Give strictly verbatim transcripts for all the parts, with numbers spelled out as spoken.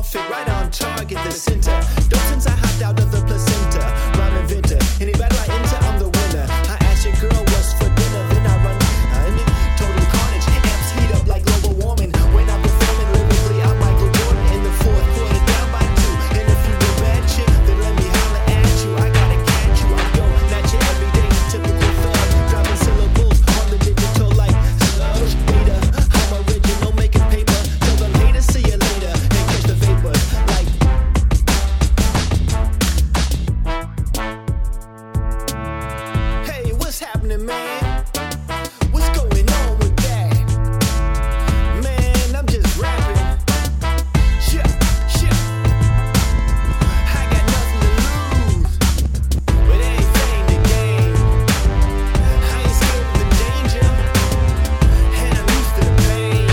all fit right on target, the center. Dope since I hopped out of the placenta. Rhyme inventor, any battle I enter, I'm the winner. I asked your girl what's for dinner, then I run uh, total carnage. Amps heat up like global warming. When I'm performing lyrically, I'm Michael Jordan. In the fourth quarter, down by two. And if you a bad chick, then let me holler at you. I gotta catch you. I'm yo, not your everyday typical thug. Dropping syllables on the digital like sludge beta. I'm original, making paper. Tell them haters, see you later. And catch the vapors like. Hey, what's happening, man? What's going on with that? Man, I'm just rapping. Yeah, yeah. I got nothing to lose, but everything to gain. I ain't scared of the danger, and I'm used to the pain.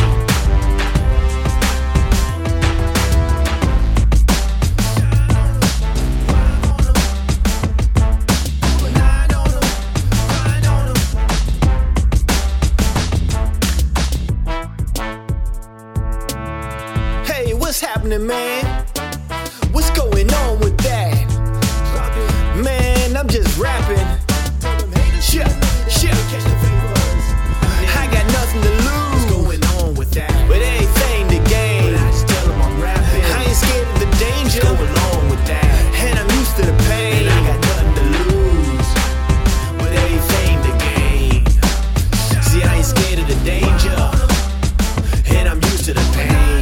Nine on 'em, grind on 'em. Hey, what's happening, man? What's going on with that? Man, I'm just rapping. Yeah, yeah. I got nothing to lose. What's going on with that? But everything to gain. But I just tell them I'm rapping. I ain't scared of the danger. What's going on with that? And I'm used to the pain. And I got nothing to lose. But everything to gain. See, I ain't scared of the danger. And I'm used to the pain.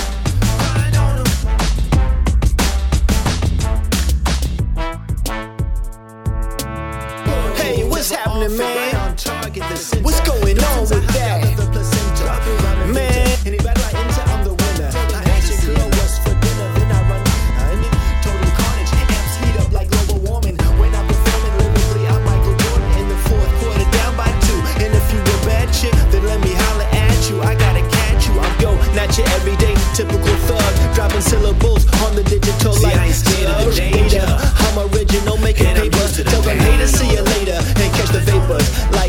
Hey, what's happening, man? What's going on with that? Man, any battle I enter, I'm the winner. I ask your girl what's for dinner, then I run uh, total carnage. Amps heat up like global warming. When I'm performing lyrically, I'm Michael Jordan. In the fourth quarter, down by two. And if you a bad chick, then let me holler at you. I gotta catch you. I'm yo, not your everyday typical thug. Dropping syllables on the digital see, like I ain't scared of the danger. I'm original, making and paper. Tell them haters, see you later, and catch the vapors like.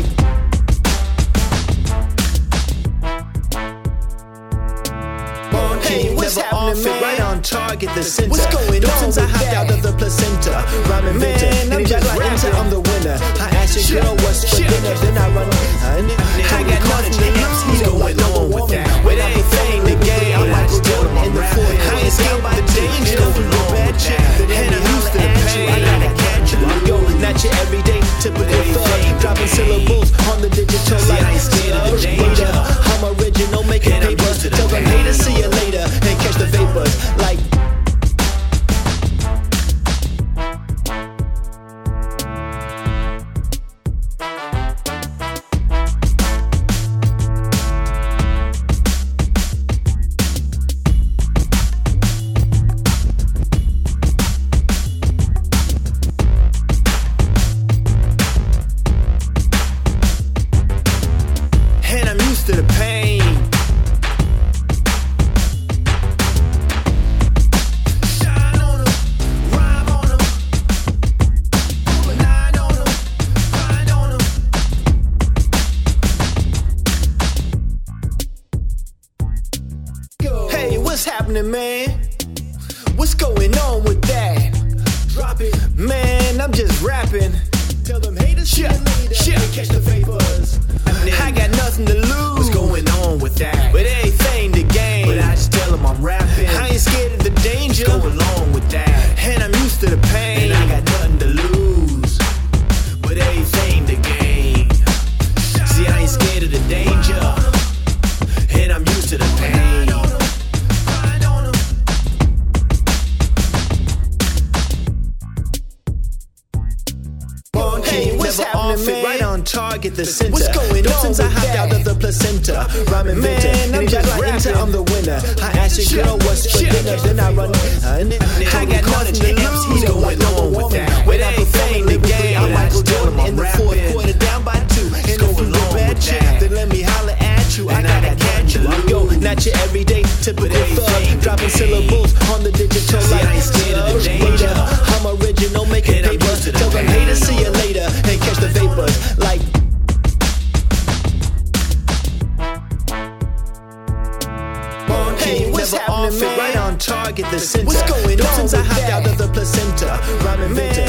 Hey, what's happening, man? Right on target, the center. What's going on since I hopped out of the placenta? Rhyme inventor, I'm just rapping. I'm the winner. I asked your girl what's for dinner, then I run. I got nothing to lose. What's going on with that? With everything to gain, I'm Michael Jordan in the fourth. I ain't scared of the danger. No bad chick, and I'm used to the pain. I gotta catch you. I'm yo, not your everyday typical thug. Dropping syllables on the digital like I ain't scared of the danger. I'm original, making paper. Tell them haters, see you later, and catch the vapors like. And I'm used to the pain. Shine on 'em, rhyme on 'em. Nine on 'em, grind on 'em. Hey, what's happening, man? What's going on with that? Drop it, man. I'm just rapping. Tell them haters, yeah, yeah. Catch the vapors. I got nothing to lose. What's going on with that? But everything to gain. But I just tell them I'm rapping. I ain't scared of the danger. What's going on with that? And I'm used to the pain. And I got nothing to lose. But everything to gain. See, I ain't scared of the danger. And I'm used to the pain. Hey, what's happening, man? Right on target, the center. What's going on since I hopped out of the placenta? Rhyme inventor, I'm just rapping. I'm the winner. I asked your girl what's for dinner, then I run. I got nothing to lose. What's going on with that? With everything to gain, I'm Michael Jordan in the fourth quarter, down by two. And if you a bad chick, then let me holler at you. I gotta catch you. I'm yo, not your everyday typical thug. Dropping syllables on the digital like I ain't scared of the danger. I'm original, making paper. Tell them haters, see you later, and catch the vapors like. Hey, what's happening, man? Right on target, the the center. What's going on? Since I hopped out of the placenta, rhyming inventor.